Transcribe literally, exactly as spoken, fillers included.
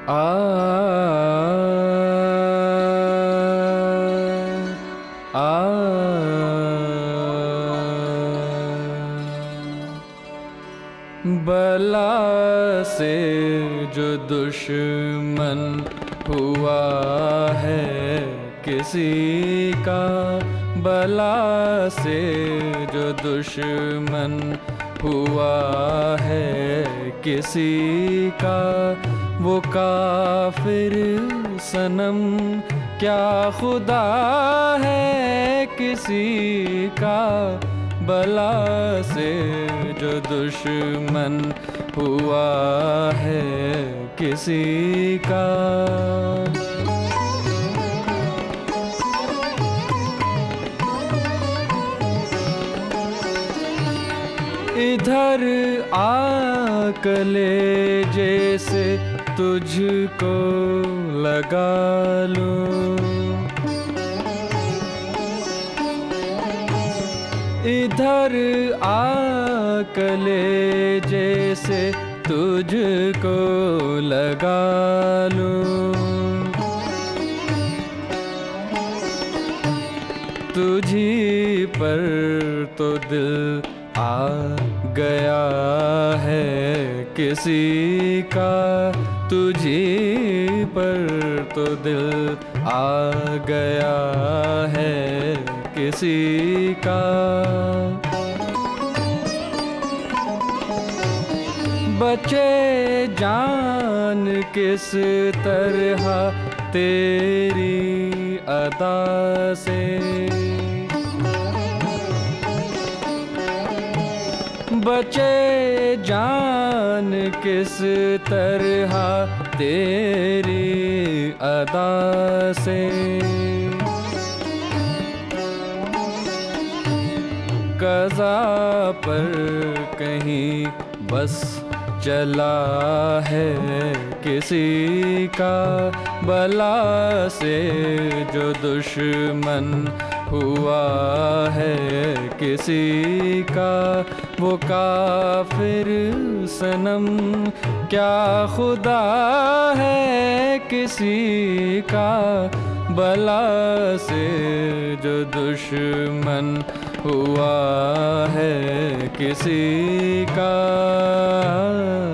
आ आ बला से जो दुश्मन हुआ है किसी का, बला से जो दुश्मन हुआ है किसी का, वो काफिर सनम क्या खुदा है किसी का। बला से जो दुश्मन हुआ है किसी का। इधर आ कलेजे से तुझको लगा लो, इधर आ कलेजे से तुझको लगा लो। तुझी पर तो दिल आ गया है किसी का, तुझी पर तो दिल आ गया है किसी का। बचे जान किस तरह तेरी अदा से, बचे जान किस तरह तेरी अदा से। क़ज़ा पर कहीं बस चला है किसी का, बला से जो दुश्मन हुआ है किसी का, वो काफिर सनम क्या खुदा है किसी का। बला से जो दुश्मन हुआ है किसी का।